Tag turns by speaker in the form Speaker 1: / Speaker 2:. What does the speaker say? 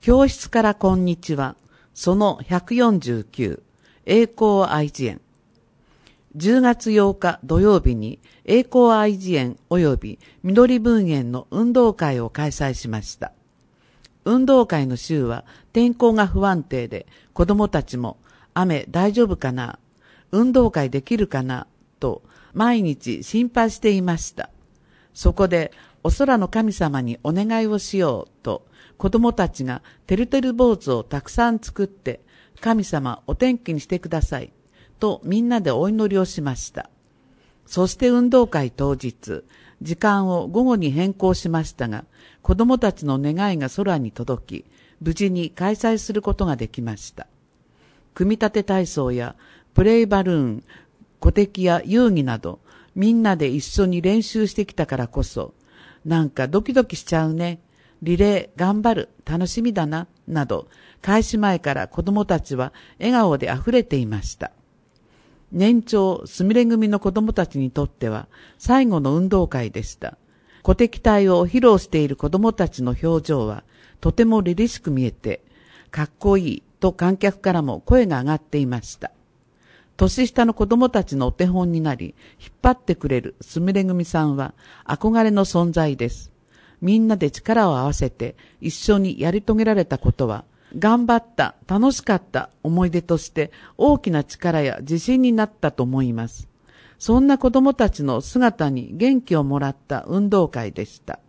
Speaker 1: 教室からこんにちは。その149、栄光愛知園。10月8日土曜日に栄光愛知園及び緑分園の運動会を開催しました。運動会の週は天候が不安定で、子供たちも雨大丈夫かな、運動会できるかなと毎日心配していました。そこでお空の神様にお願いをしようと、子供たちがてるてる坊主をたくさん作って、神様お天気にしてくださいとみんなでお祈りをしました。そして運動会当日、時間を午後に変更しましたが、子供たちの願いが空に届き、無事に開催することができました。組み立て体操やプレイバルーン、鼓笛や遊戯など、みんなで一緒に練習してきたからこそ、なんかドキドキしちゃうね。リレー頑張る、楽しみだな、など、開始前から子供たちは笑顔で溢れていました。年長すみれ組の子供たちにとっては最後の運動会でした。鼓笛隊を披露している子供たちの表情はとても凛々しく見えて、かっこいいと観客からも声が上がっていました。年下の子供たちのお手本になり、引っ張ってくれるすみれ組さんは憧れの存在です。みんなで力を合わせて一緒にやり遂げられたことは、頑張った、楽しかった思い出として大きな力や自信になったと思います。そんな子供たちの姿に元気をもらった運動会でした。